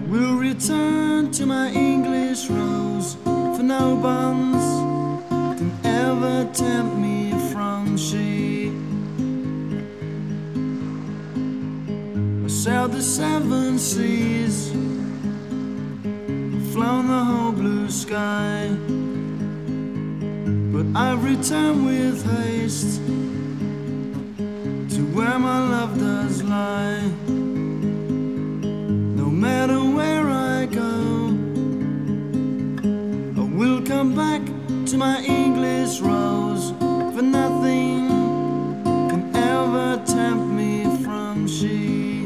will return to my English rose, for no bonds can ever tempt me from she. I sailed the seven seas, flown the whole blue sky, but I've returned with haste to where my love does lie. No matter where I go, I will come back to my English rose, for nothing can ever tempt me from she.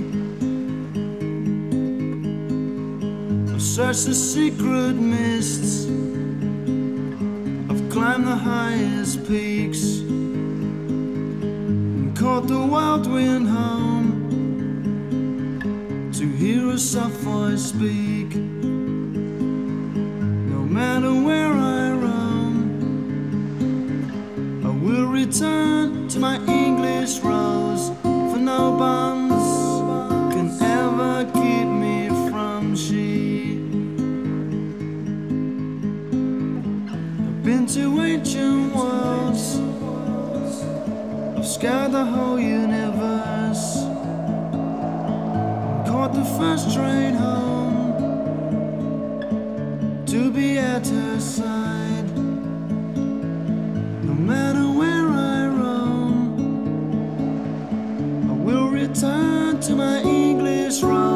I've searched the secret mists, I've climbed the highest peaks, and caught the wild wind home to hear a soft voice speak. No matter where I roam, I will return to my English rose, for no bonds can ever keep me from she. I've been to ancient worlds, I've scoured the whole universe, caught the first train home to be at her side. No matter where I roam, I will return to my English rose.